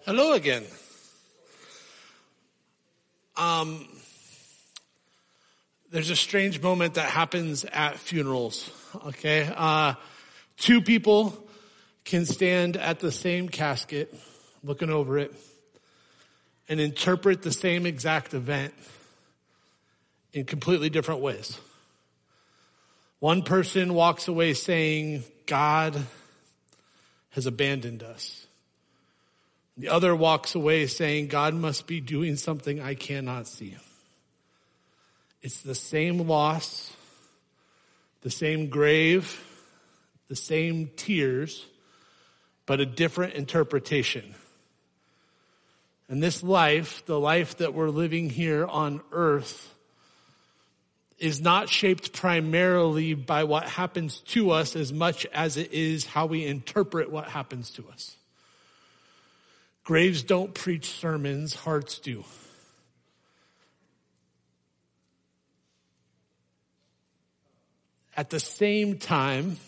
Hello again. There's a strange moment that happens at funerals, okay? Two people can stand at the same casket, looking over it, and interpret the same exact event in completely different ways. One person walks away saying, God has abandoned us. The other walks away saying, God must be doing something I cannot see. It's the same loss, the same grave, the same tears, but a different interpretation. And this life, the life that we're living here on earth, is not shaped primarily by what happens to us as much as it is how we interpret what happens to us. Graves don't preach sermons, hearts do. At the same time,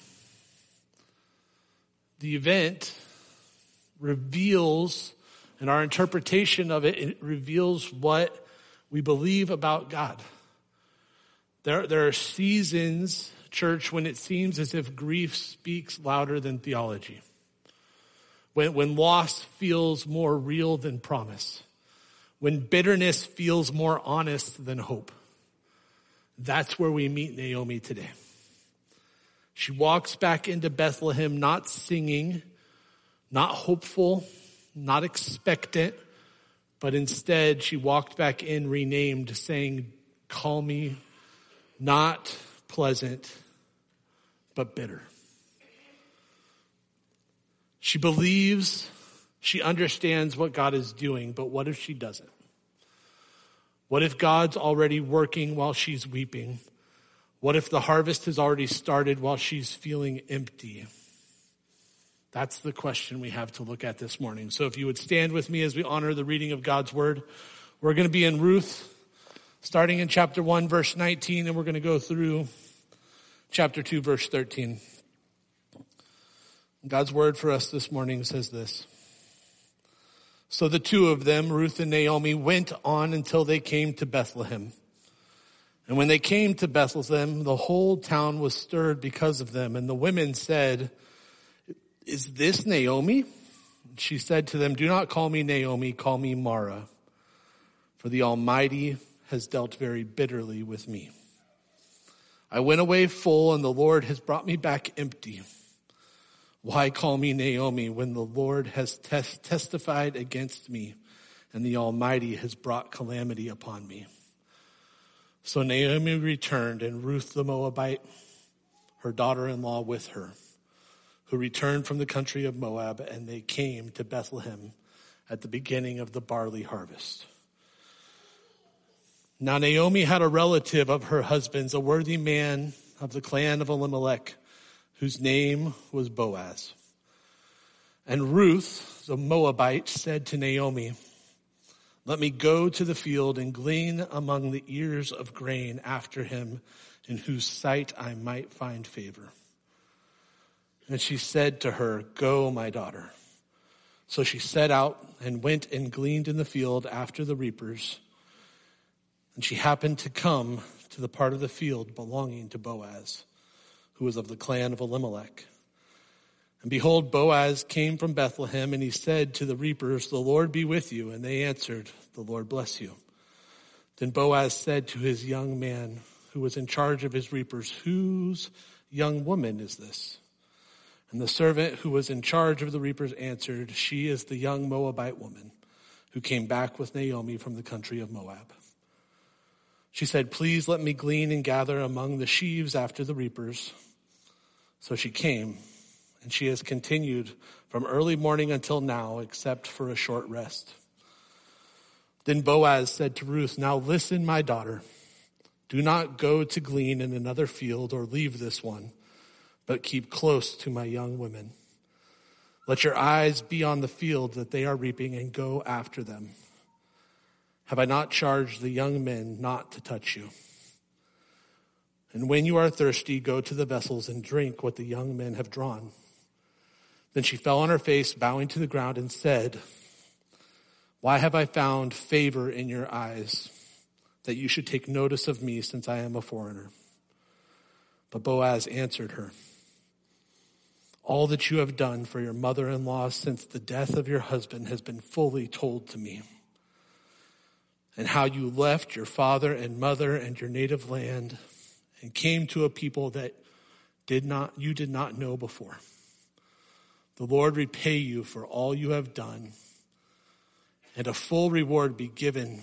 the event reveals, and our interpretation of it, it reveals what we believe about God. There are seasons, church, when it seems as if grief speaks louder than theology. When loss feels more real than promise. When bitterness feels more honest than hope. That's where we meet Naomi today. She walks back into Bethlehem not singing, not hopeful, not expectant, but instead she walked back in renamed, saying, call me not pleasant, but bitter. She believes, she understands what God is doing, but what if she doesn't? What if God's already working while she's weeping? What if the harvest has already started while she's feeling empty? That's the question we have to look at this morning. So if you would stand with me as we honor the reading of God's word. We're going to be in Ruth, starting in chapter 1, verse 19, and we're going to go through chapter 2, verse 13. God's word for us this morning says this. So the two of them, Ruth and Naomi, went on until they came to Bethlehem. And when they came to Bethlehem, the whole town was stirred because of them. And the women said, is this Naomi? She said to them, do not call me Naomi, call me Mara. For the Almighty has dealt very bitterly with me. I went away full and the Lord has brought me back empty. Why call me Naomi when the Lord has testified against me and the Almighty has brought calamity upon me? So Naomi returned, and Ruth the Moabite, her daughter-in-law with her, who returned from the country of Moab, and they came to Bethlehem at the beginning of the barley harvest. Now Naomi had a relative of her husband's, a worthy man of the clan of Elimelech, whose name was Boaz. And Ruth, the Moabite, said to Naomi, let me go to the field and glean among the ears of grain after him, in whose sight I might find favor. And she said to her, go, my daughter. So she set out and went and gleaned in the field after the reapers. And she happened to come to the part of the field belonging to Boaz, who was of the clan of Elimelech. And behold, Boaz came from Bethlehem, and he said to the reapers, the Lord be with you. And they answered, the Lord bless you. Then Boaz said to his young man who was in charge of his reapers, whose young woman is this? And the servant who was in charge of the reapers answered, she is the young Moabite woman who came back with Naomi from the country of Moab. She said, please let me glean and gather among the sheaves after the reapers. So she came, and she has continued from early morning until now, except for a short rest. Then Boaz said to Ruth, now listen, my daughter, do not go to glean in another field or leave this one, but keep close to my young women. Let your eyes be on the field that they are reaping and go after them. Have I not charged the young men not to touch you? And when you are thirsty, go to the vessels and drink what the young men have drawn. Then she fell on her face, bowing to the ground, and said, Why have I found favor in your eyes, that you should take notice of me, since I am a foreigner?" But Boaz answered her, "All that you have done for your mother-in-law since the death of your husband has been fully told to me, and how you left your father and mother and your native land and came to a people that you did not know before. The Lord repay you for all you have done, and a full reward be given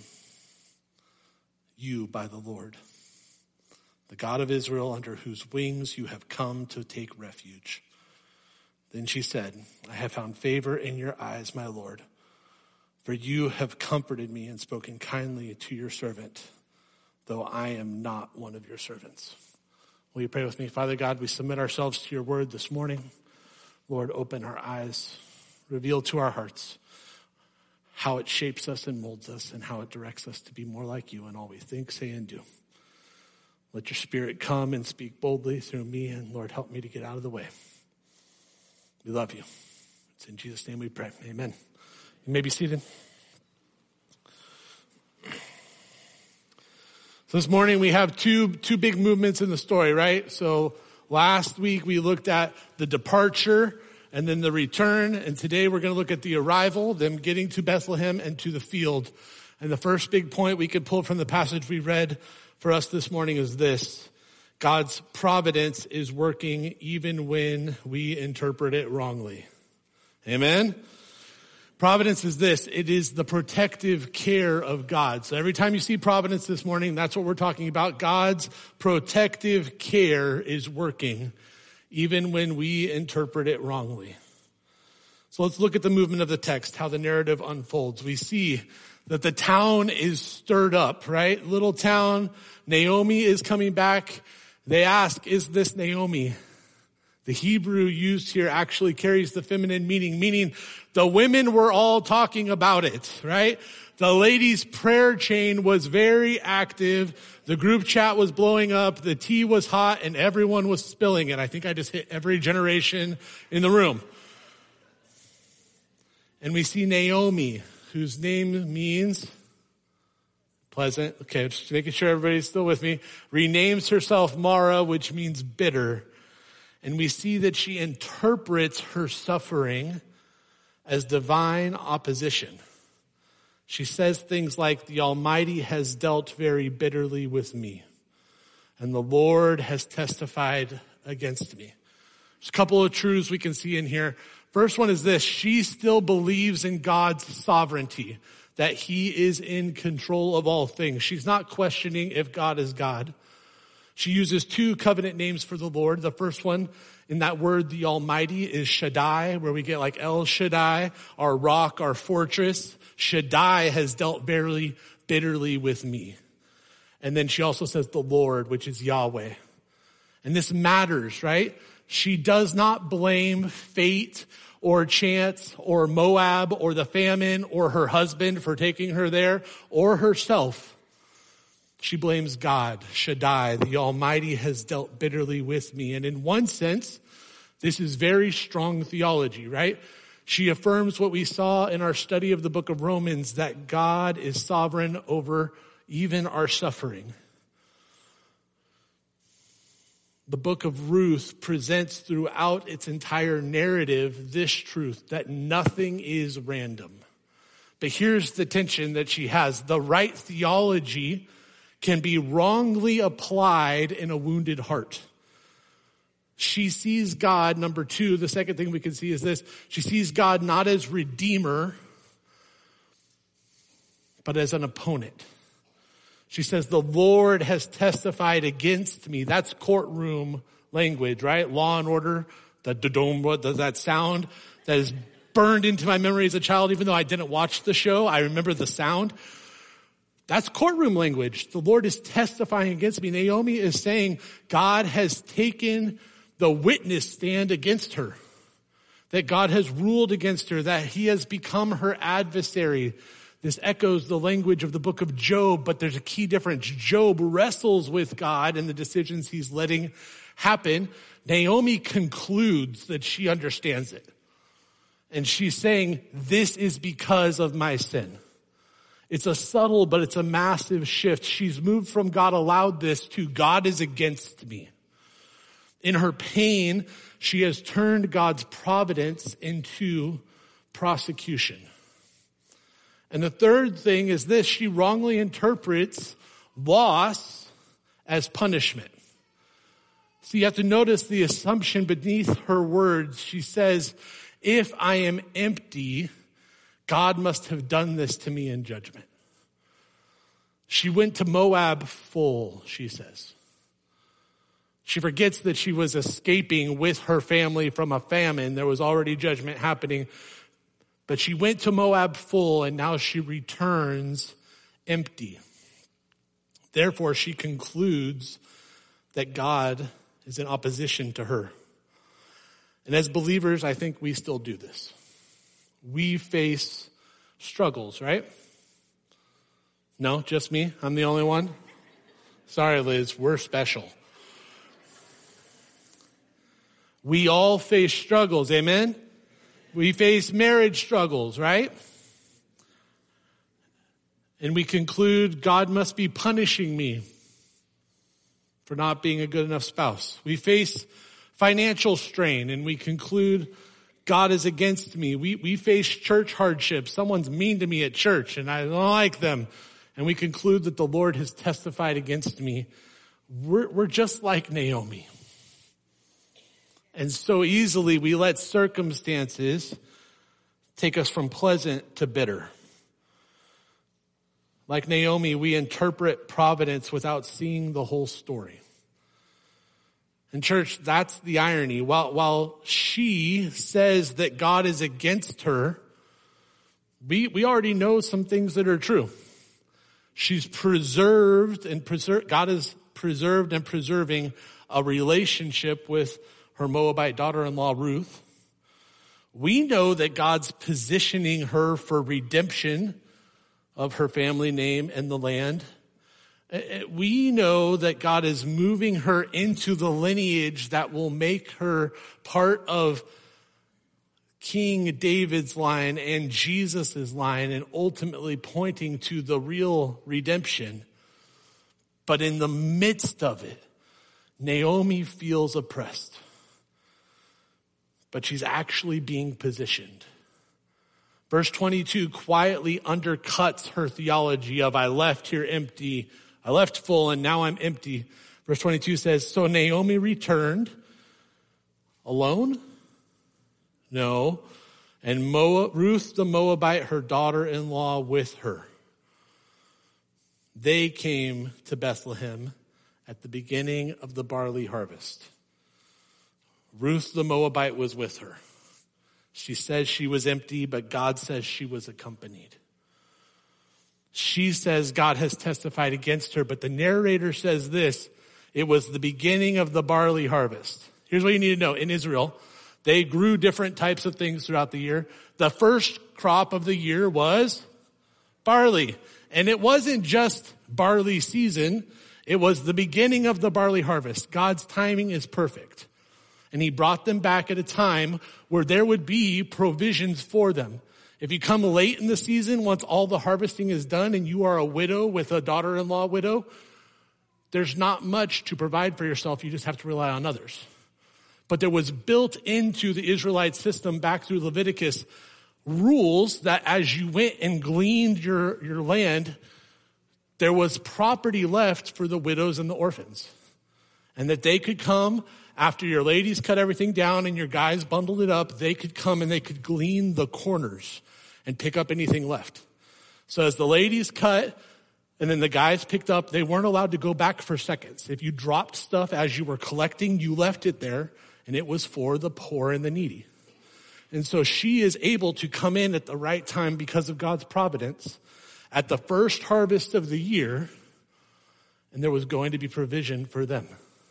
you by the Lord, the God of Israel, under whose wings you have come to take refuge." Then she said, "I have found favor in your eyes, my Lord, for you have comforted me and spoken kindly to your servant, though I am not one of your servants." Will you pray with me? Father God, we submit ourselves to your word this morning. Lord, open our eyes, reveal to our hearts how it shapes us and molds us, and how it directs us to be more like you in all we think, say, and do. Let your Spirit come and speak boldly through me, and Lord, help me to get out of the way. We love you. It's in Jesus' name we pray. Amen. You may be seated. So this morning we have two big movements in the story, right? So last week we looked at the departure and then the return, and today we're going to look at the arrival, them getting to Bethlehem and to the field. And the first big point we could pull from the passage we read for us this morning is this: God's providence is working even when we interpret it wrongly. Amen? Providence is this: it is the protective care of God. So every time you see providence this morning, that's what we're talking about. God's protective care is working even when we interpret it wrongly. So let's look at the movement of the text, how the narrative unfolds. We see that the town is stirred up, right? Little town, Naomi is coming back. They ask, "Is this Naomi?" The Hebrew used here actually carries the feminine meaning the women were all talking about it, right? The ladies' prayer chain was very active. The group chat was blowing up. The tea was hot and everyone was spilling it. I think I just hit every generation in the room. And we see Naomi, whose name means pleasant. Okay, just making sure everybody's still with me. Renames herself Mara, which means bitter. And we see that she interprets her suffering as divine opposition. She says things like, "The Almighty has dealt very bitterly with me, and the Lord has testified against me." There's a couple of truths we can see in here. First one is this: she still believes in God's sovereignty, that he is in control of all things. She's not questioning if God is God. She uses two covenant names for the Lord. The first one in that word, the Almighty, is Shaddai, where we get like El Shaddai, our rock, our fortress. Shaddai has dealt very bitterly with me. And then she also says the Lord, which is Yahweh. And this matters, right? She does not blame fate or chance or Moab or the famine or her husband for taking her there or herself. She blames God, Shaddai. The Almighty has dealt bitterly with me. And in one sense, this is very strong theology, right? She affirms what we saw in our study of the book of Romans, that God is sovereign over even our suffering. The book of Ruth presents throughout its entire narrative this truth, that nothing is random. But here's the tension that she has. The right theology can be wrongly applied in a wounded heart. She sees God, number two, the second thing we can see is this: she sees God not as redeemer, but as an opponent. She says, "The Lord has testified against me." That's courtroom language, right? Law and Order. The dom, what does that sound? That is burned into my memory as a child, even though I didn't watch the show. I remember the sound. That's courtroom language. The Lord is testifying against me. Naomi is saying God has taken the witness stand against her, that God has ruled against her, that he has become her adversary. This echoes the language of the book of Job, but there's a key difference. Job wrestles with God and the decisions he's letting happen. Naomi concludes that she understands it. And she's saying, this is because of my sin. It's a subtle, but it's a massive shift. She's moved from God allowed this to God is against me. In her pain, she has turned God's providence into prosecution. And the third thing is this: she wrongly interprets loss as punishment. So you have to notice the assumption beneath her words. She says, if I am empty, God must have done this to me in judgment. She went to Moab full, she says. She forgets that she was escaping with her family from a famine. There was already judgment happening. But she went to Moab full, and now she returns empty. Therefore, she concludes that God is in opposition to her. And as believers, I think we still do this. We face struggles, right? No, just me? I'm the only one? Sorry, Liz, we're special. We all face struggles, amen? We face marriage struggles, right? And we conclude God must be punishing me for not being a good enough spouse. We face financial strain and we conclude God is against me. We face church hardship. Someone's mean to me at church and I don't like them. And we conclude that the Lord has testified against me. We're just like Naomi. And so easily we let circumstances take us from pleasant to bitter. Like Naomi, we interpret providence without seeing the whole story. And church, that's the irony. While she says that God is against her, we already know some things that are true. She's God is preserved and preserving a relationship with her Moabite daughter-in-law, Ruth. We know that God's positioning her for redemption of her family name and the land. We know that God is moving her into the lineage that will make her part of King David's line and Jesus' line, and ultimately pointing to the real redemption. But in the midst of it, Naomi feels oppressed. But she's actually being positioned. Verse 22 quietly undercuts her theology of I left here empty, I left full, and now I'm empty. Verse 22 says, so Naomi returned alone? No. And Ruth the Moabite, her daughter-in-law, with her. They came to Bethlehem at the beginning of the barley harvest. Ruth the Moabite was with her. She says she was empty, but God says she was accompanied. She says God has testified against her, but the narrator says this: it was the beginning of the barley harvest. Here's what you need to know. In Israel, they grew different types of things throughout the year. The first crop of the year was barley. And it wasn't just barley season. It was the beginning of the barley harvest. God's timing is perfect. And he brought them back at a time where there would be provisions for them. If you come late in the season, once all the harvesting is done and you are a widow with a daughter-in-law widow, there's not much to provide for yourself. You just have to rely on others. But there was built into the Israelite system back through Leviticus rules that as you went and gleaned your land, there was property left for the widows and the orphans. And that they could come after your ladies cut everything down and your guys bundled it up, they could come and they could glean the corners and pick up anything left. So as the ladies cut and then the guys picked up, they weren't allowed to go back for seconds. If you dropped stuff as you were collecting, you left it there, and it was for the poor and the needy. And so she is able to come in at the right time because of God's providence at the first harvest of the year, and there was going to be provision for them.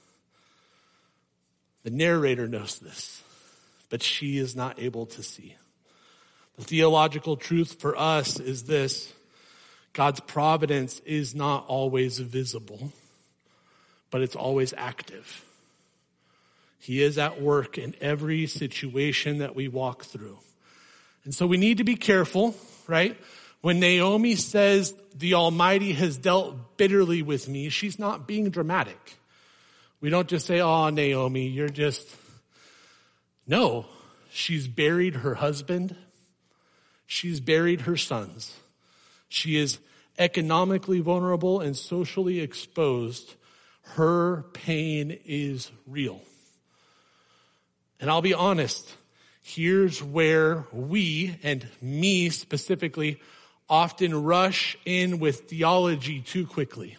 The narrator knows this, but she is not able to see. The theological truth for us is this: God's providence is not always visible, but it's always active. He is at work in every situation that we walk through. And so we need to be careful, right? When Naomi says the Almighty has dealt bitterly with me, she's not being dramatic. We don't just say, oh, Naomi, you're just... No, she's buried her husband. She's buried her sons. She is economically vulnerable and socially exposed. Her pain is real. And I'll be honest, here's where we, and me specifically, often rush in with theology too quickly.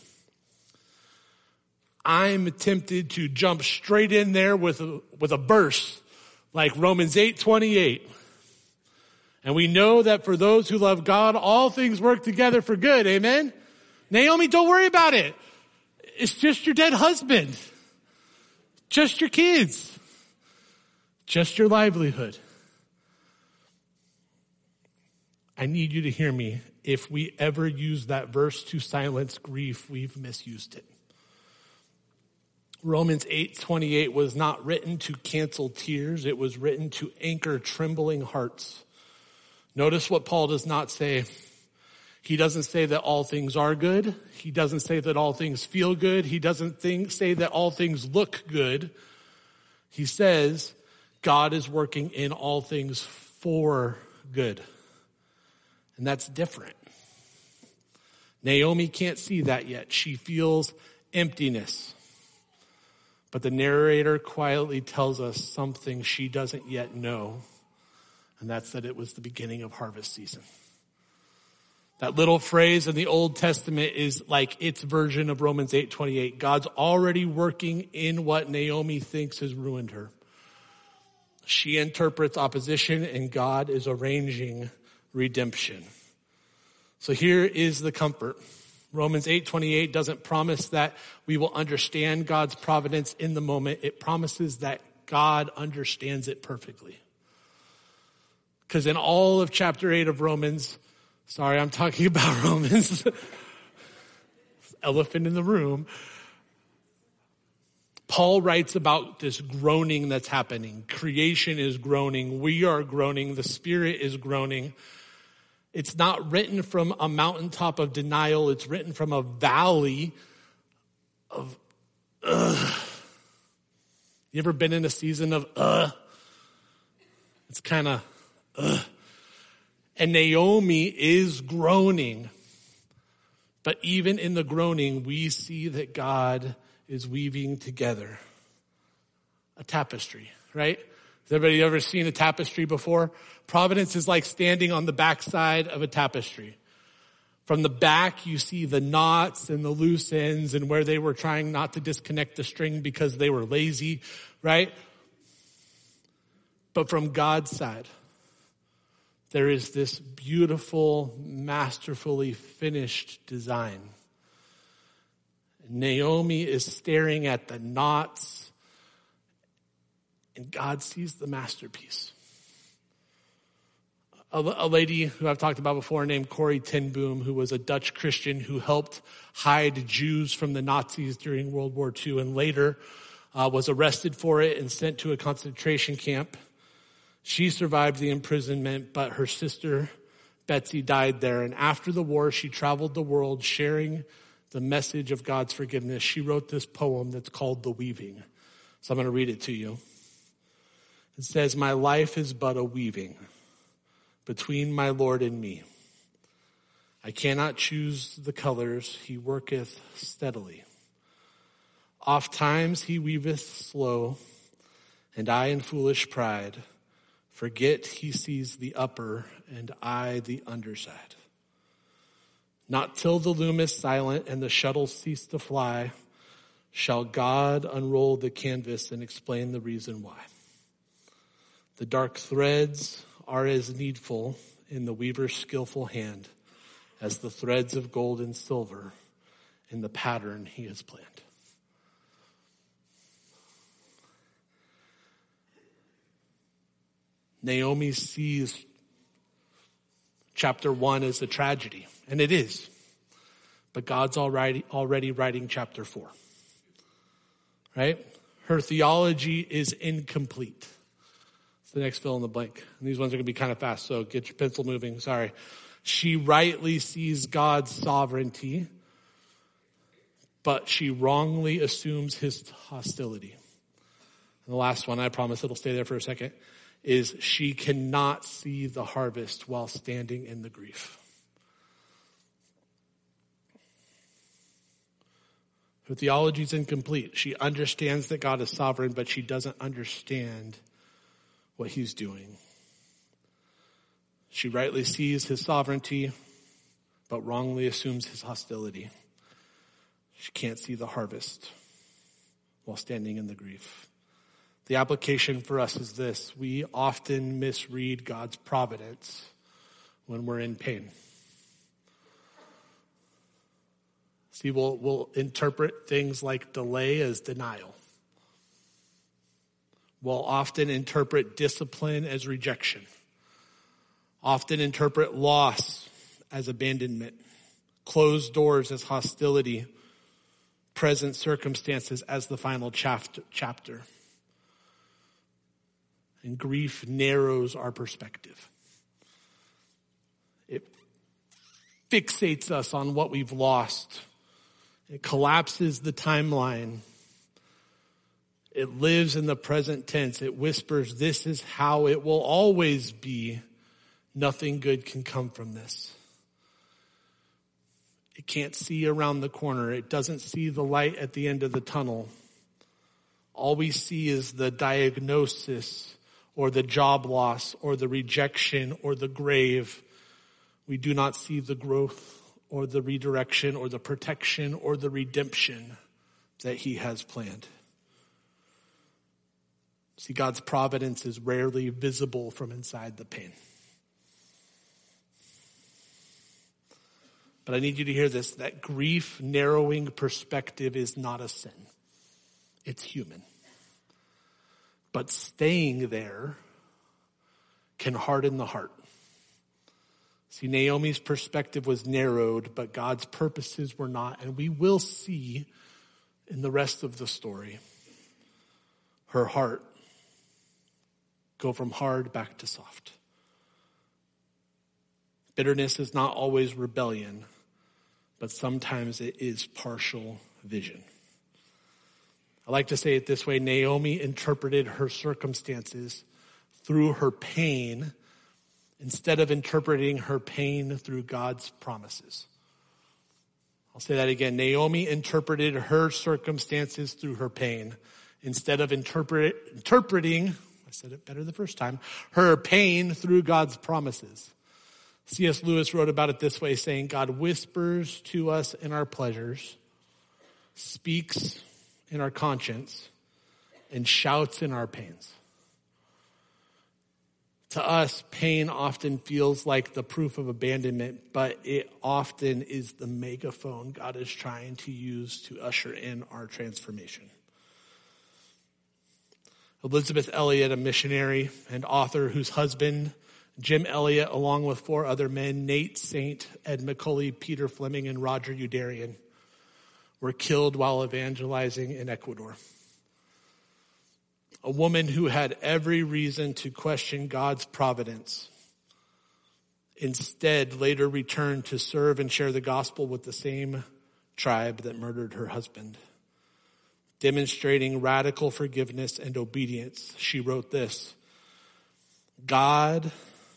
I'm tempted to jump straight in there with a verse like Romans 8:28. And we know that for those who love God, all things work together for good. Amen? Naomi, don't worry about it. It's just your dead husband. Just your kids. Just your livelihood. I need you to hear me. If we ever use that verse to silence grief, we've misused it. Romans 8:28 was not written to cancel tears. It was written to anchor trembling hearts. Notice what Paul does not say. He doesn't say that all things are good. He doesn't say that all things feel good. He doesn't say that all things look good. He says God is working in all things for good. And that's different. Naomi can't see that yet. She feels emptiness. But the narrator quietly tells us something she doesn't yet know. And that's that it was the beginning of harvest season. That little phrase in the Old Testament is like its version of Romans 8:28. God's already working in what Naomi thinks has ruined her. She interprets opposition and God is arranging redemption. So here is the comfort. Romans 8:28 doesn't promise that we will understand God's providence in the moment. It promises that God understands it perfectly. Because in all of chapter 8 of Romans, sorry, I'm talking about Romans, elephant in the room, Paul writes about this groaning that's happening. Creation is groaning. We are groaning. The Spirit is groaning. It's not written from a mountaintop of denial. It's written from a valley of You ever been in a season of It's kind of And Naomi is groaning. But even in the groaning, we see that God is weaving together a tapestry, right? Has everybody ever seen a tapestry before? Providence is like standing on the backside of a tapestry. From the back, you see the knots and the loose ends and where they were trying not to disconnect the string because they were lazy, right? But from God's side, there is this beautiful, masterfully finished design. Naomi is staring at the knots, and God sees the masterpiece. A lady who I've talked about before named Corrie ten Boom, who was a Dutch Christian who helped hide Jews from the Nazis during World War II and later was arrested for it and sent to a concentration camp. She survived the imprisonment, but her sister Betsy died there. And after the war, she traveled the world sharing the message of God's forgiveness. She wrote this poem that's called The Weaving. So I'm going to read it to you. It says, "My life is but a weaving between my Lord and me. I cannot choose the colors, he worketh steadily. Oft times he weaveth slow, and I in foolish pride forget he sees the upper and I the underside. Not till the loom is silent and the shuttle cease to fly shall God unroll the canvas and explain the reason why. The dark threads are as needful in the weaver's skillful hand as the threads of gold and silver in the pattern he has planned." Naomi sees chapter 1 as a tragedy, and it is. But God's already writing chapter 4. Right? Her theology is incomplete. It's the next fill in the blank. And these ones are going to be kind of fast, so get your pencil moving. Sorry. She rightly sees God's sovereignty, but she wrongly assumes his hostility. And the last one, I promise it'll stay there for a second, is she cannot see the harvest while standing in the grief. Her theology is incomplete. She understands that God is sovereign, but she doesn't understand what he's doing. She rightly sees his sovereignty, but wrongly assumes his hostility. She can't see the harvest while standing in the grief. The application for us is this: we often misread God's providence when we're in pain. See, we'll interpret things like delay as denial. We'll often interpret discipline as rejection. Often interpret loss as abandonment. Closed doors as hostility. Present circumstances as the final chapter. And grief narrows our perspective. It fixates us on what we've lost. It collapses the timeline. It lives in the present tense. It whispers, this is how it will always be. Nothing good can come from this. It can't see around the corner. It doesn't see the light at the end of the tunnel. All we see is the diagnosis or the job loss or the rejection or the grave. We do not see the growth or the redirection or the protection or the redemption that he has planned. See, God's providence is rarely visible from inside the pain. But I need you to hear this, that grief narrowing perspective is not a sin. It's human. But staying there can harden the heart. See, Naomi's perspective was narrowed, but God's purposes were not. And we will see in the rest of the story her heart go from hard back to soft. Bitterness is not always rebellion, but sometimes it is partial vision. I like to say it this way: Naomi interpreted her circumstances through her pain instead of interpreting her pain through God's promises. I'll say that again. Naomi interpreted her circumstances through her pain instead of interpreting, I said it better the first time, her pain through God's promises. C.S. Lewis wrote about it this way, saying, God whispers to us in our pleasures, speaks in our conscience, and shouts in our pains. To us, pain often feels like the proof of abandonment, but it often is the megaphone God is trying to use to usher in our transformation. Elizabeth Elliot, a missionary and author whose husband, Jim Elliot, along with 4 other men, Nate Saint, Ed McCulley, Peter Fleming, and Roger Udarian, were killed while evangelizing in Ecuador. A woman who had every reason to question God's providence instead later returned to serve and share the gospel with the same tribe that murdered her husband. Demonstrating radical forgiveness and obedience, she wrote this: the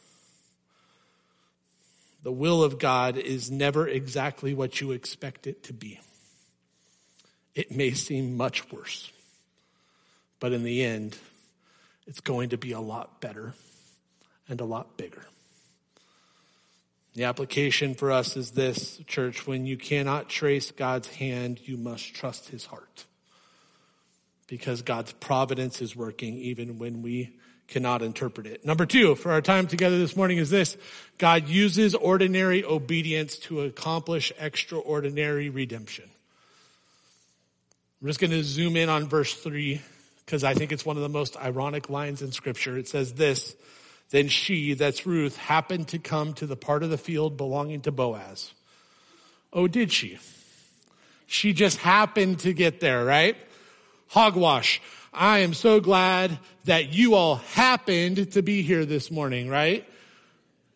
will of God is never exactly what you expect it to be. It may seem much worse, but in the end, it's going to be a lot better and a lot bigger. The application for us is this, church: when you cannot trace God's hand, you must trust his heart. Because God's providence is working even when we cannot interpret it. Number 2, for our time together this morning, is this: God uses ordinary obedience to accomplish extraordinary redemption. I'm just going to zoom in on verse 3 because I think it's one of the most ironic lines in Scripture. It says this: then she, that's Ruth, happened to come to the part of the field belonging to Boaz. Oh, did she? She just happened to get there, right? Hogwash. I am so glad that you all happened to be here this morning, right?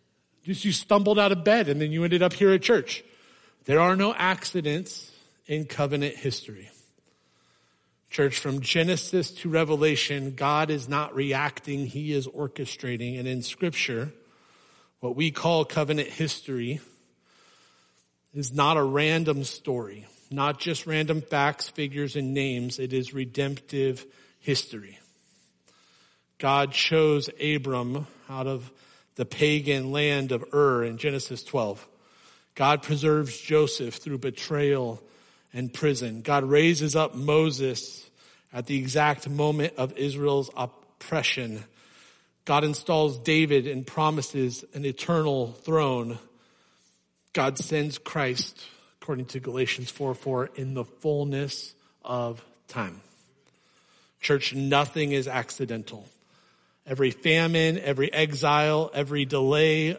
Just you stumbled out of bed and then you ended up here at church. There are no accidents in covenant history. Church, from Genesis to Revelation, God is not reacting, he is orchestrating. And in Scripture, what we call covenant history is not a random story, not just random facts, figures, and names. It is redemptive history. God chose Abram out of the pagan land of Ur in Genesis 12. God preserves Joseph through betrayal and prison. God raises up Moses at the exact moment of Israel's oppression. God installs David and promises an eternal throne. God sends Christ, according to Galatians 4:4, in the fullness of time. Church, nothing is accidental. Every famine, every exile, every delay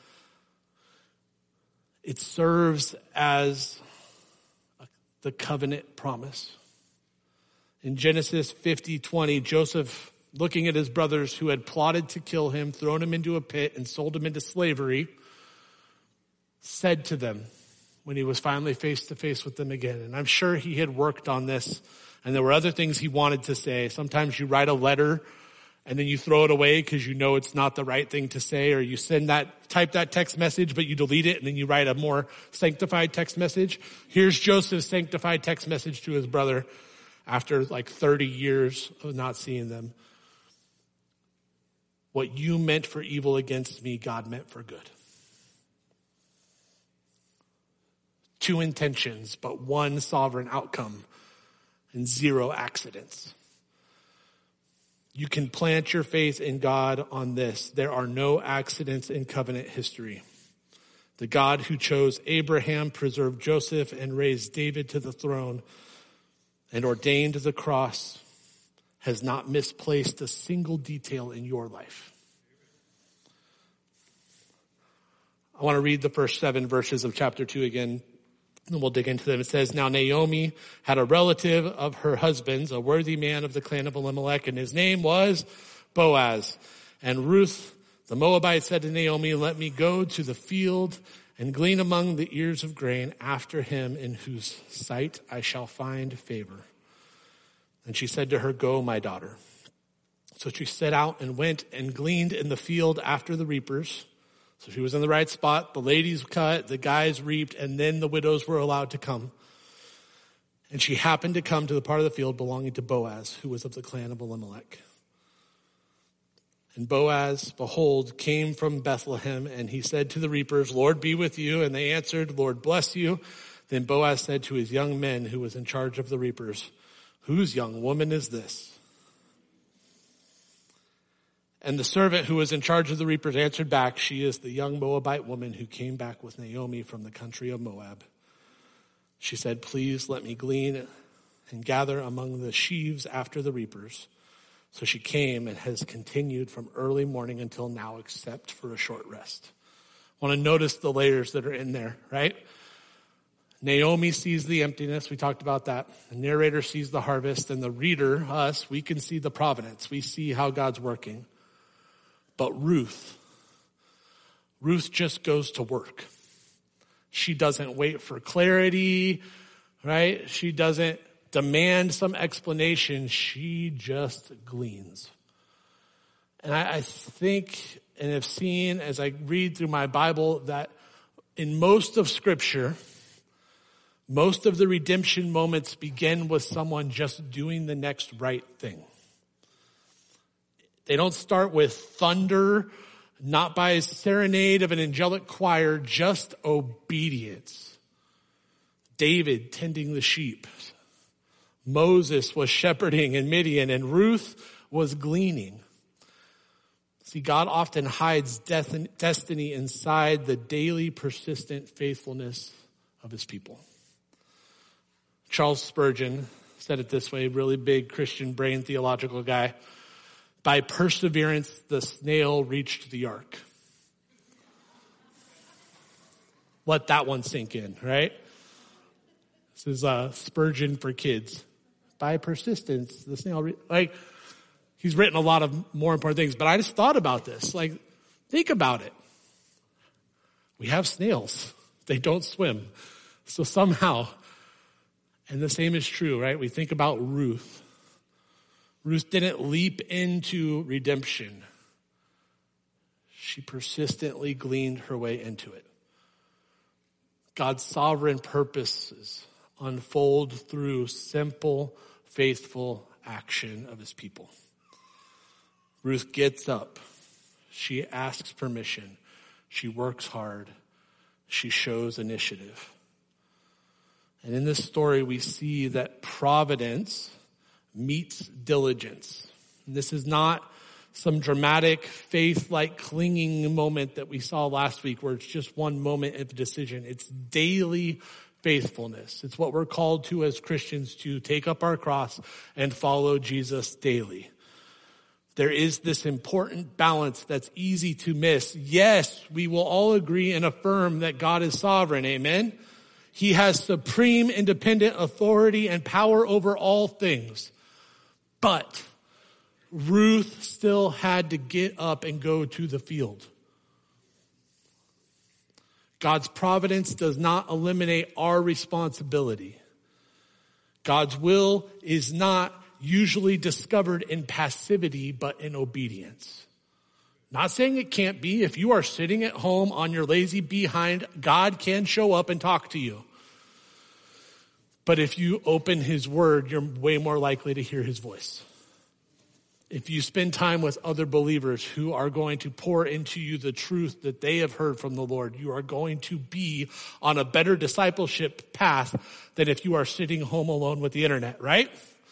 it serves as the covenant promise. In Genesis 50:20, Joseph, looking at his brothers who had plotted to kill him, thrown him into a pit, and sold him into slavery, said to them when he was finally face to face with them again. And I'm sure he had worked on this, and there were other things he wanted to say. Sometimes you write a letter and then you throw it away because you know it's not the right thing to say, or you type that text message, but you delete it and then you write a more sanctified text message. Here's Joseph's sanctified text message to his brother after like 30 years of not seeing them. What you meant for evil against me, God meant for good. Two intentions, but one sovereign outcome and zero accidents. You can plant your faith in God on this. There are no accidents in covenant history. The God who chose Abraham, preserved Joseph, and raised David to the throne, and ordained the cross, has not misplaced a single detail in your life. I want to read the first 7 verses of chapter 2 again, and we'll dig into them. It says, "Now Naomi had a relative of her husband's, a worthy man of the clan of Elimelech, and his name was Boaz. And Ruth, the Moabite, said to Naomi, 'Let me go to the field and glean among the ears of grain after him in whose sight I shall find favor.' And she said to her, 'Go, my daughter.' So she set out and went and gleaned in the field after the reapers." So she was in the right spot. The ladies cut, the guys reaped, and then the widows were allowed to come. And she happened to come to the part of the field belonging to Boaz, who was of the clan of Elimelech. And Boaz, behold, came from Bethlehem, and he said to the reapers, 'Lord be with you.' And they answered, 'Lord bless you.' Then Boaz said to his young men who was in charge of the reapers, 'Whose young woman is this?' And the servant who was in charge of the reapers answered back, 'She is the young Moabite woman who came back with Naomi from the country of Moab.' She said, 'Please let me glean and gather among the sheaves after the reapers.' So she came and has continued from early morning until now, except for a short rest." I want to notice the layers that are in there, right? Naomi sees the emptiness. We talked about that. The narrator sees the harvest, and the reader, us, we can see the providence. We see how God's working. But Ruth just goes to work. She doesn't wait for clarity, right? She doesn't demand some explanation. She just gleans. And I think and have seen as I read through my Bible that in most of Scripture, most of the redemption moments begin with someone just doing the next right thing. They don't start with thunder, not by a serenade of an angelic choir, just obedience. David tending the sheep. Moses was shepherding in Midian, and Ruth was gleaning. See, God often hides destiny inside the daily persistent faithfulness of his people. Charles Spurgeon said it this way, really big Christian brain theological guy. By perseverance, the snail reached the ark. Let that one sink in, right? This is Spurgeon for kids. By persistence, the snail, he's written a lot of more important things, but I just thought about this. Think about it. We have snails. They don't swim. So somehow, and the same is true, right? We think about Ruth. Ruth didn't leap into redemption. She persistently gleaned her way into it. God's sovereign purposes unfold through simple, faithful action of his people. Ruth gets up. She asks permission. She works hard. She shows initiative. And in this story, we see that providence meets diligence. And this is not some dramatic faith-like clinging moment that we saw last week where it's just one moment of decision. It's daily faithfulness. It's what we're called to as Christians, to take up our cross and follow Jesus daily. There is this important balance that's easy to miss. Yes, we will all agree and affirm that God is sovereign. Amen? He has supreme independent authority and power over all things. But Ruth still had to get up and go to the field. God's providence does not eliminate our responsibility. God's will is not usually discovered in passivity, but in obedience. Not saying it can't be. If you are sitting at home on your lazy behind, God can show up and talk to you. But if you open his word, you're way more likely to hear his voice. If you spend time with other believers who are going to pour into you the truth that they have heard from the Lord, you are going to be on a better discipleship path than if you are sitting home alone with the internet, right?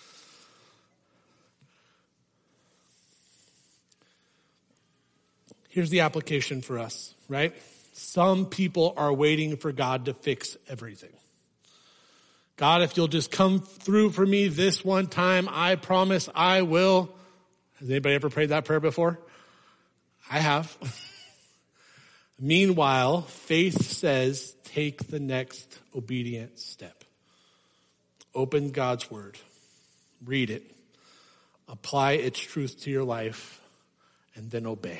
Here's the application for us, right? Some people are waiting for God to fix everything. God, if you'll just come through for me this one time, I promise I will. Has anybody ever prayed that prayer before? I have. Meanwhile, faith says, take the next obedient step. Open God's word. Read it. Apply its truth to your life, and then obey.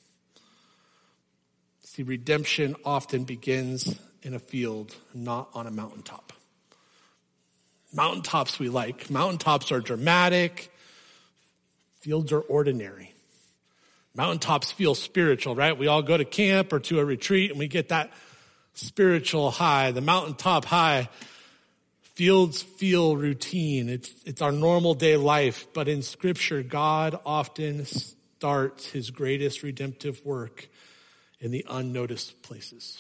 See, redemption often begins in a field, not on a mountaintop. Mountaintops we like. Mountaintops are dramatic. Fields are ordinary. Mountaintops feel spiritual, right? We all go to camp or to a retreat and we get that spiritual high, the mountaintop high. Fields feel routine. It's our normal day life. But in Scripture, God often starts his greatest redemptive work in the unnoticed places.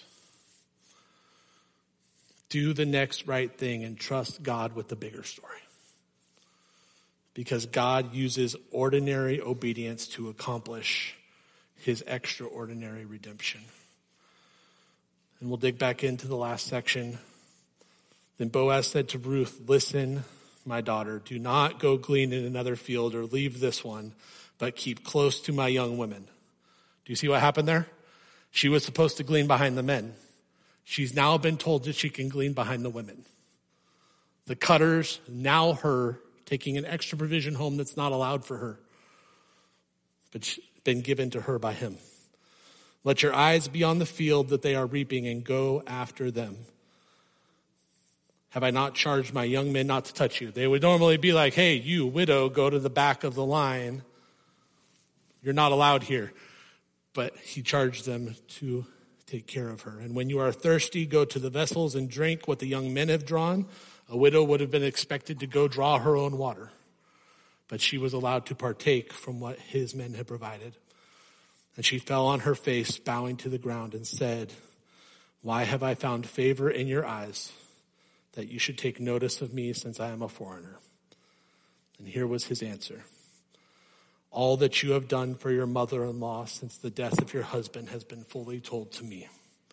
Do the next right thing and trust God with the bigger story. Because God uses ordinary obedience to accomplish his extraordinary redemption. And we'll dig back into the last section. Then Boaz said to Ruth, listen, my daughter, do not go glean in another field or leave this one, but keep close to my young women. Do you see what happened there? She was supposed to glean behind the men. She's now been told that she can glean behind the women. The cutters, now her, taking an extra provision home that's not allowed for her, but been given to her by him. Let your eyes be on the field that they are reaping and go after them. Have I not charged my young men not to touch you? They would normally be like, hey, you widow, go to the back of the line. You're not allowed here. But he charged them to take care of her. And when you are thirsty, go to the vessels and drink what the young men have drawn. A widow would have been expected to go draw her own water, but she was allowed to partake from what his men had provided. And she fell on her face, bowing to the ground, and said, why have I found favor in your eyes that you should take notice of me since I am a foreigner? And here was his answer. All that you have done for your mother-in-law since the death of your husband has been fully told to me.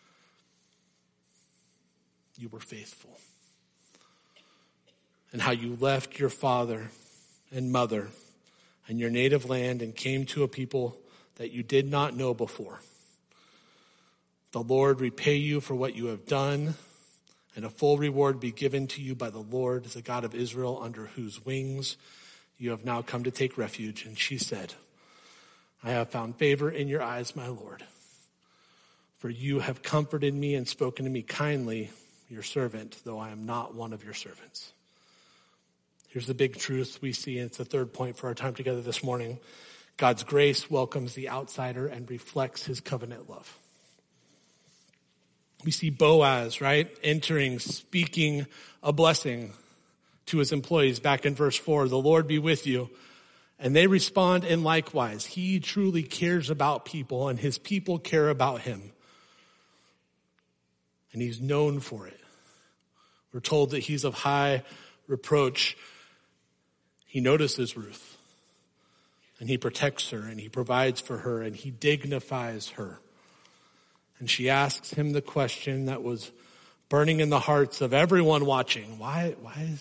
You were faithful. And how you left your father and mother and your native land and came to a people that you did not know before. The Lord repay you for what you have done, and a full reward be given to you by the Lord, the God of Israel, under whose wings you have now come to take refuge. And she said, I have found favor in your eyes, my Lord. For you have comforted me and spoken to me kindly, your servant, though I am not one of your servants. Here's the big truth we see, and it's the third point for our time together this morning. God's grace welcomes the outsider and reflects his covenant love. We see Boaz, right, entering, speaking a blessing to his employees back in verse 4, the Lord be with you. And they respond in likewise. He truly cares about people, and his people care about him. And he's known for it. We're told that he's of high reproach. He notices Ruth, and he protects her, and he provides for her, and he dignifies her. And she asks him the question that was burning in the hearts of everyone watching. Why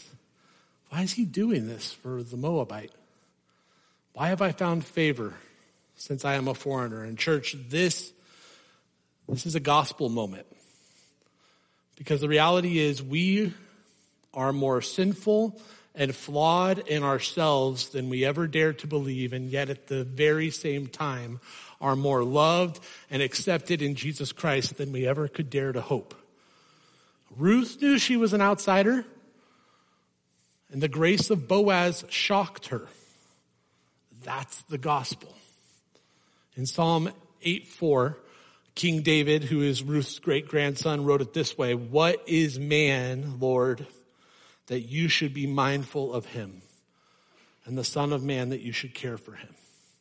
is he doing this for the Moabite? Why have I found favor since I am a foreigner? And church, this is a gospel moment. Because the reality is we are more sinful and flawed in ourselves than we ever dared to believe, and yet at the very same time are more loved and accepted in Jesus Christ than we ever could dare to hope. Ruth knew she was an outsider, and the grace of Boaz shocked her. That's the gospel. In Psalm 8:4, King David, who is Ruth's great-grandson, wrote it this way, "What is man, Lord, that you should be mindful of him, and the Son of Man that you should care for him?"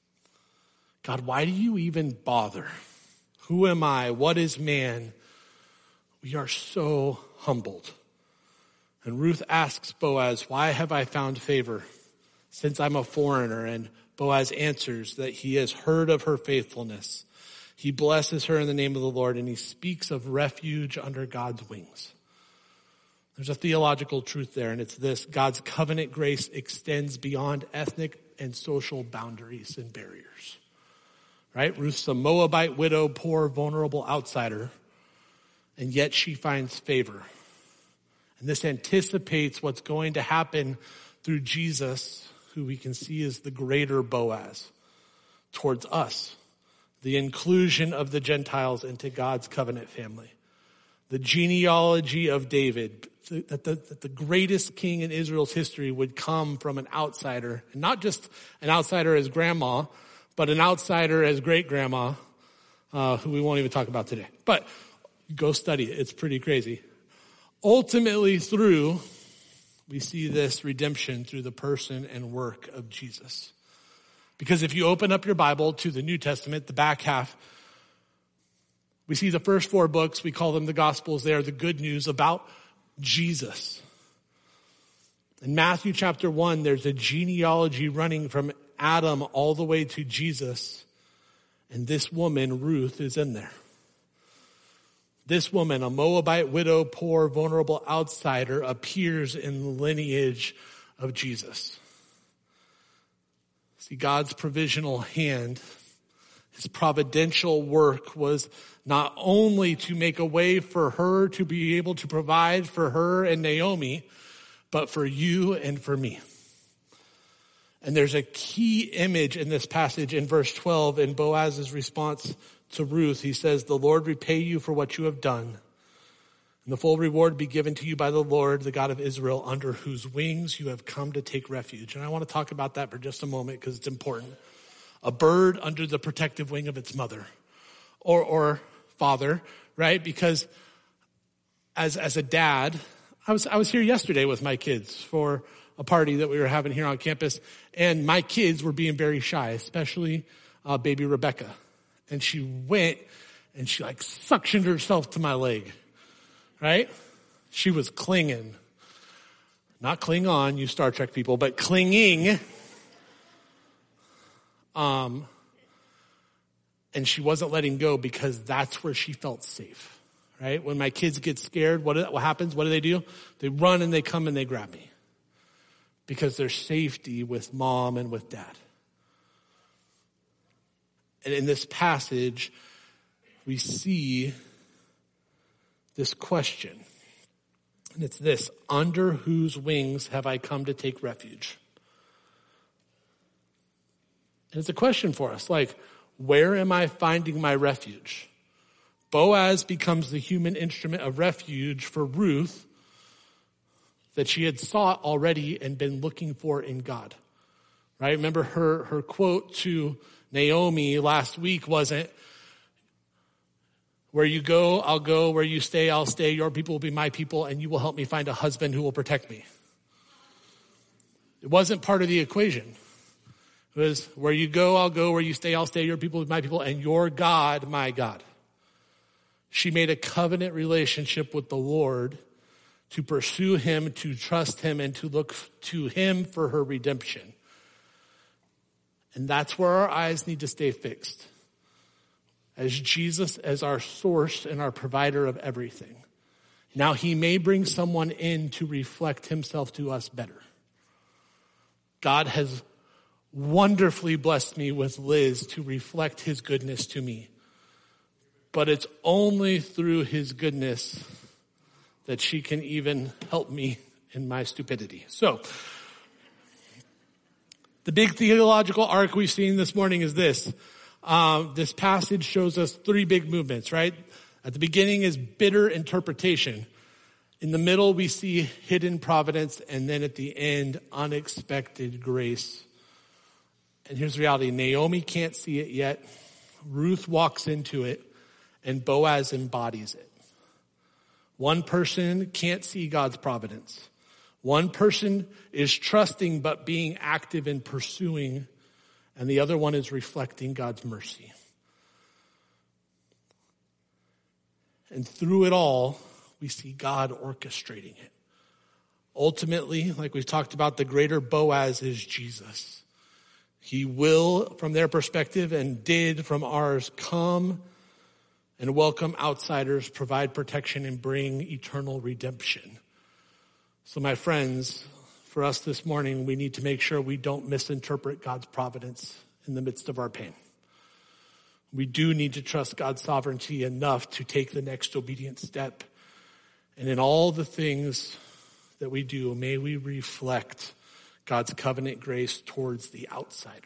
God, why do you even bother? Who am I? What is man? We are so humbled. And Ruth asks Boaz, why have I found favor since I'm a foreigner? And Boaz answers that he has heard of her faithfulness. He blesses her in the name of the Lord, and he speaks of refuge under God's wings. There's a theological truth there, and it's this: God's covenant grace extends beyond ethnic and social boundaries and barriers. Right? Ruth's a Moabite widow, poor, vulnerable outsider, and yet she finds favor. And this anticipates what's going to happen through Jesus, who we can see as the greater Boaz, towards us. The inclusion of the Gentiles into God's covenant family. The genealogy of David, that the greatest king in Israel's history would come from an outsider. And not just an outsider as grandma, but an outsider as great-grandma, who we won't even talk about today. But go study it. It's pretty crazy. Ultimately we see this redemption through the person and work of Jesus. Because if you open up your Bible to the New Testament, the back half, we see the first 4 books, we call them the Gospels. They are the good news about Jesus. In Matthew chapter 1, there's a genealogy running from Adam all the way to Jesus. And this woman, Ruth, is in there. This woman, a Moabite widow, poor, vulnerable outsider, appears in the lineage of Jesus. See, God's provisional hand, his providential work was not only to make a way for her to be able to provide for her and Naomi, but for you and for me. And there's a key image in this passage in verse 12 in Boaz's response to Ruth. He says, "The Lord repay you for what you have done, and the full reward be given to you by the Lord, the God of Israel, under whose wings you have come to take refuge." And I want to talk about that for just a moment because it's important. A bird under the protective wing of its mother or father, right? Because as a dad, I was here yesterday with my kids for a party that we were having here on campus, and my kids were being very shy, especially baby Rebecca. And she went and she like suctioned herself to my leg, right? She was clinging. Not cling on, you Star Trek people, but clinging. And she wasn't letting go because that's where she felt safe, right? When my kids get scared, what happens? What do? They run and they come and they grab me because there's safety with mom and with dad. And in this passage, we see this question. And it's this: under whose wings have I come to take refuge? And it's a question for us, like, where am I finding my refuge? Boaz becomes the human instrument of refuge for Ruth that she had sought already and been looking for in God. Right? Remember her quote to Naomi last week wasn't, where you go, I'll go. Where you stay, I'll stay. Your people will be my people, and you will help me find a husband who will protect me. It wasn't part of the equation. It was, where you go, I'll go. Where you stay, I'll stay. Your people will be my people, and your God, my God. She made a covenant relationship with the Lord to pursue him, to trust him, and to look to him for her redemption. And that's where our eyes need to stay fixed. As Jesus as our source and our provider of everything. Now he may bring someone in to reflect himself to us better. God has wonderfully blessed me with Liz to reflect his goodness to me. But it's only through his goodness that she can even help me in my stupidity. So, the big theological arc we've seen this morning is this. This passage shows us three big movements, right? At the beginning is bitter interpretation. In the middle, we see hidden providence. And then at the end, unexpected grace. And here's the reality. Naomi can't see it yet. Ruth walks into it. And Boaz embodies it. One person can't see God's providence. One person is trusting but being active in pursuing, and the other one is reflecting God's mercy. And through it all, we see God orchestrating it. Ultimately, like we've talked about, the greater Boaz is Jesus. He will, from their perspective, and did from ours, come and welcome outsiders, provide protection, and bring eternal redemption. So my friends, for us this morning, we need to make sure we don't misinterpret God's providence in the midst of our pain. We do need to trust God's sovereignty enough to take the next obedient step. And in all the things that we do, may we reflect God's covenant grace towards the outsider.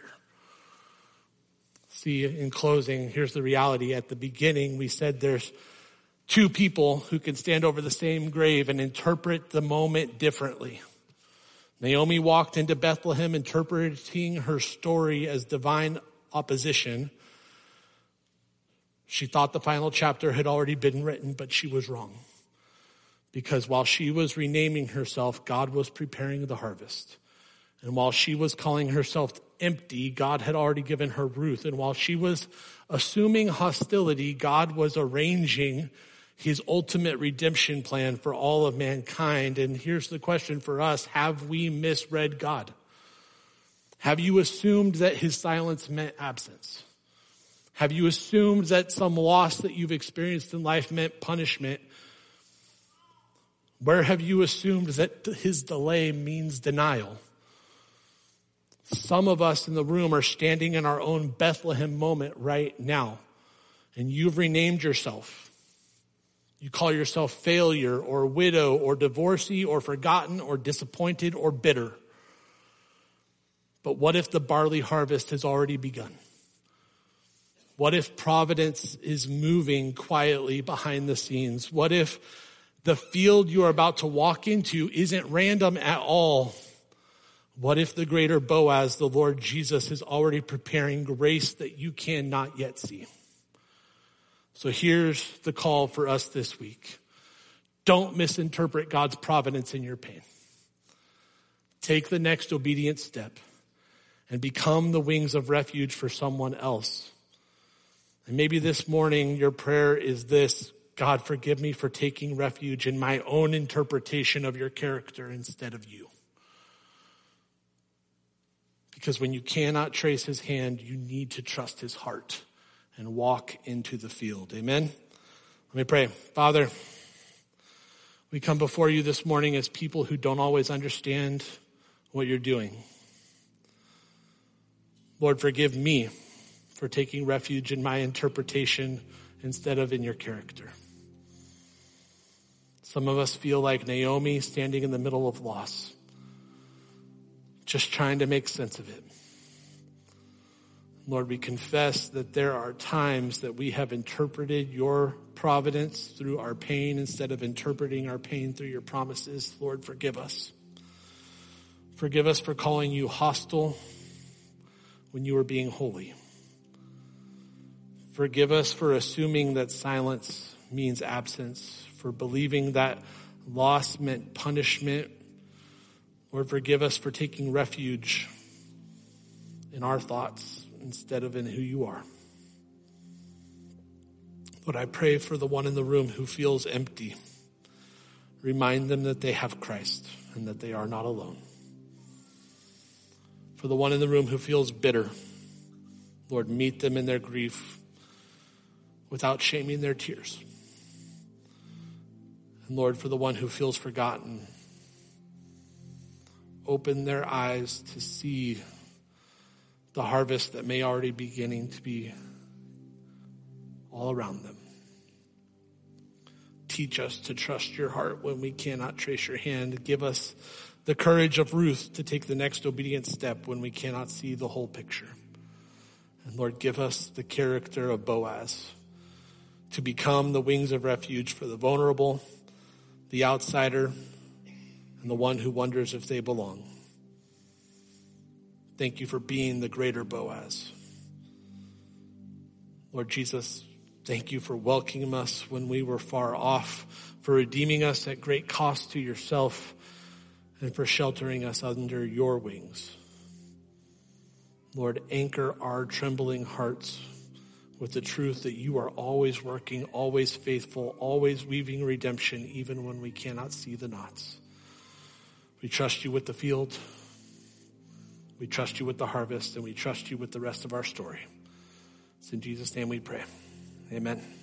See, in closing, here's the reality. At the beginning, we said there's two people who can stand over the same grave and interpret the moment differently. Naomi walked into Bethlehem interpreting her story as divine opposition. She thought the final chapter had already been written, but she was wrong. Because while she was renaming herself, God was preparing the harvest. And while she was calling herself empty, God had already given her Ruth. And while she was assuming hostility, God was arranging his ultimate redemption plan for all of mankind. And here's the question for us. Have we misread God? Have you assumed that his silence meant absence? Have you assumed that some loss that you've experienced in life meant punishment? Where have you assumed that his delay means denial? Some of us in the room are standing in our own Bethlehem moment right now. And you've renamed yourself. You call yourself failure or widow or divorcee or forgotten or disappointed or bitter. But what if the barley harvest has already begun? What if providence is moving quietly behind the scenes? What if the field you are about to walk into isn't random at all? What if the greater Boaz, the Lord Jesus, is already preparing grace that you cannot yet see? So here's the call for us this week. Don't misinterpret God's providence in your pain. Take the next obedient step and become the wings of refuge for someone else. And maybe this morning your prayer is this: God, forgive me for taking refuge in my own interpretation of your character instead of you. Because when you cannot trace his hand, you need to trust his heart and walk into the field. Amen? Let me pray. Father, we come before you this morning as people who don't always understand what you're doing. Lord, forgive me for taking refuge in my interpretation instead of in your character. Some of us feel like Naomi standing in the middle of loss, just trying to make sense of it. Lord, we confess that there are times that we have interpreted your providence through our pain instead of interpreting our pain through your promises. Lord, forgive us. Forgive us for calling you hostile when you were being holy. Forgive us for assuming that silence means absence, for believing that loss meant punishment. Lord, forgive us for taking refuge in our thoughts instead of in who you are. Lord, I pray for the one in the room who feels empty. Remind them that they have Christ and that they are not alone. For the one in the room who feels bitter, Lord, meet them in their grief without shaming their tears. And Lord, for the one who feels forgotten, open their eyes to see the harvest that may already be beginning to be all around them. Teach us to trust your heart when we cannot trace your hand. Give us the courage of Ruth to take the next obedient step when we cannot see the whole picture. And Lord, give us the character of Boaz to become the wings of refuge for the vulnerable, the outsider, and the one who wonders if they belong. Thank you for being the greater Boaz. Lord Jesus, thank you for welcoming us when we were far off, for redeeming us at great cost to yourself, and for sheltering us under your wings. Lord, anchor our trembling hearts with the truth that you are always working, always faithful, always weaving redemption, even when we cannot see the knots. We trust you with the field. We trust you with the harvest, and we trust you with the rest of our story. It's in Jesus' name we pray. Amen.